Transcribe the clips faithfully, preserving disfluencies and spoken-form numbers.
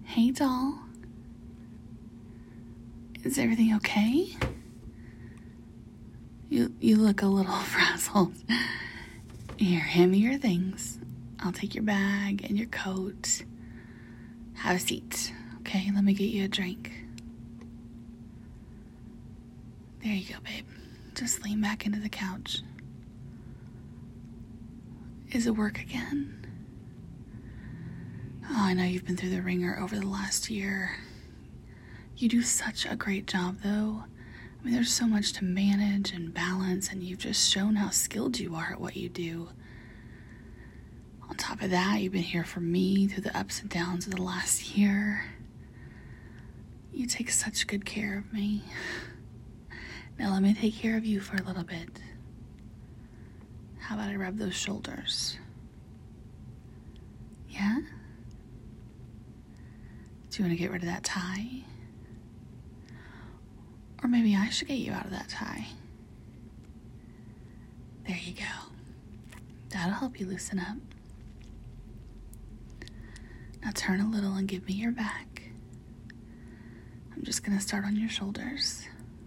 Hey, doll. Is everything okay? You you look a little frazzled. Here, hand me your things. I'll take your bag and your coat. Have a seat. Okay, let me get you a drink. There you go, babe. Just lean back into the couch. Is it work again? Oh, I know you've been through the ringer over the last year. You do such a great job, though. I mean, there's so much to manage and balance, and you've just shown how skilled you are at what you do. On top of that, you've been here for me through the ups and downs of the last year. You take such good care of me. Now let me take care of you for a little bit. How about I rub those shoulders? Yeah? Do you want to get rid of that tie? Or maybe I should get you out of that tie. There you go. That'll help you loosen up. Now turn a little and give me your back. I'm just going to start on your shoulders.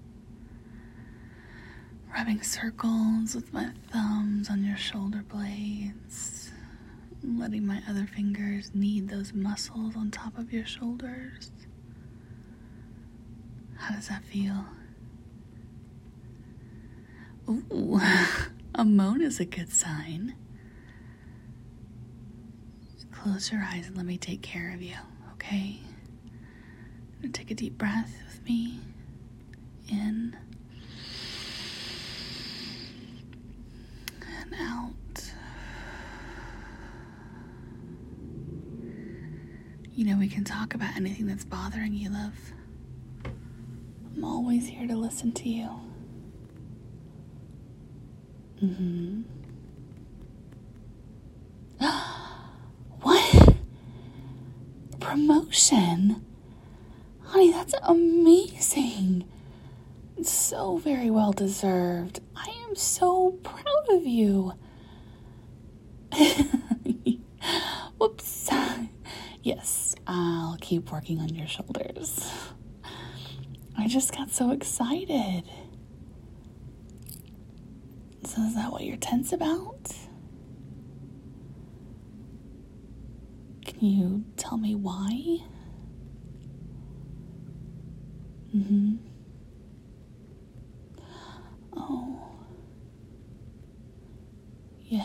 Rubbing circles with my thumbs on your shoulder blades. Letting my other fingers knead those muscles on top of your shoulders. How does that feel? Ooh, a moan is a good sign. Close your eyes and let me take care of you, okay? Take a deep breath with me. In. And out. You know, we can talk about anything that's bothering you, love. I'm always here to listen to you. Mm-hmm. What? Promotion? Honey, that's amazing. It's so very well deserved. I am so proud of you. Whoops. Yes, I'll keep working on your shoulders. I just got so excited. So is that what you're tense about? Can you tell me why? Mm-hmm. Oh. Yeah.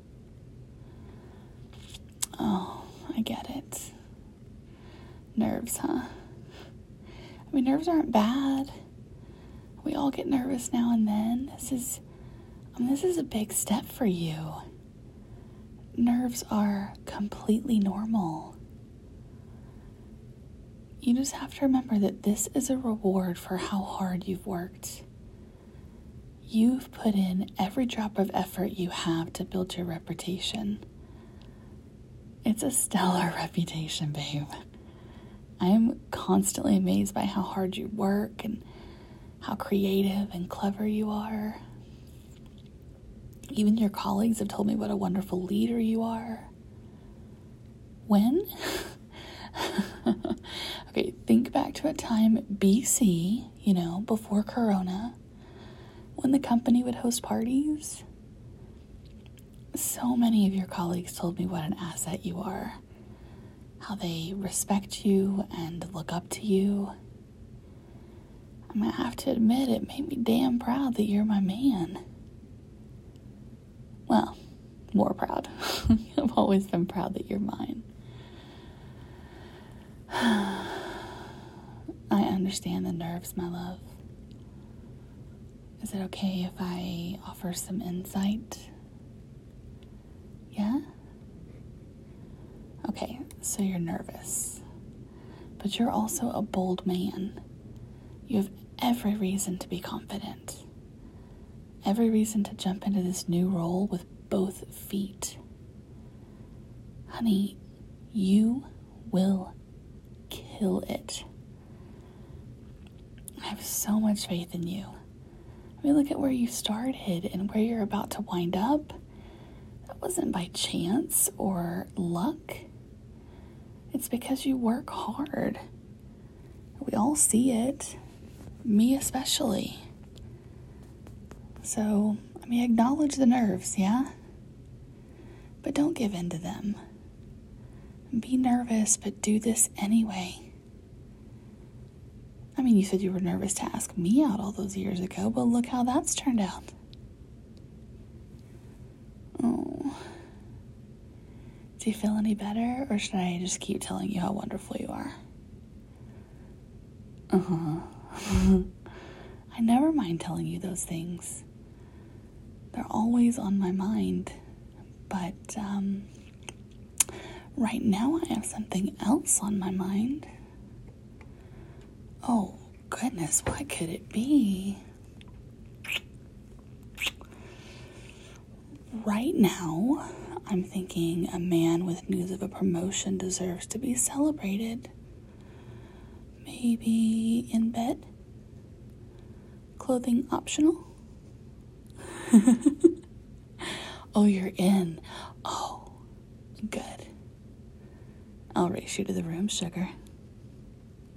Oh, I get it. Nerves, huh? I mean, nerves aren't bad. We all get nervous now and then. This is, I mean, this is a big step for you. Nerves are completely normal. You just have to remember that this is a reward for how hard you've worked. You've put in every drop of effort you have to build your reputation. It's a stellar reputation, babe. I am constantly amazed by how hard you work and how creative and clever you are. Even your colleagues have told me what a wonderful leader you are. When? Okay, think back to a time B C, you know, before Corona, when the company would host parties. So many of your colleagues told me what an asset you are, how they respect you and look up to you. I'm gonna have to admit, it made me damn proud that you're my man. Well, more proud. I've always been proud that you're mine. I understand the nerves, my love. Is it okay if I offer some insight? Yeah? Okay, so you're nervous. But you're also a bold man. You have every reason to be confident. Every reason to jump into this new role with both feet. Honey, you will kill it. I have so much faith in you. I mean, look at where you started and where you're about to wind up. That wasn't by chance or luck. It's because you work hard. We all see it, me especially. So, I mean, acknowledge the nerves, yeah? But don't give in to them. Be nervous, but do this anyway. I mean, you said you were nervous to ask me out all those years ago, but look how that's turned out. Oh. Do you feel any better, or should I just keep telling you how wonderful you are? Uh-huh. I never mind telling you those things. They're always on my mind. But, um, right now I have something else on my mind. Oh, goodness, what could it be? Right now, I'm thinking a man with news of a promotion deserves to be celebrated. Maybe in bed? Clothing optional? Oh, you're in. Oh, good. I'll race you to the room, sugar.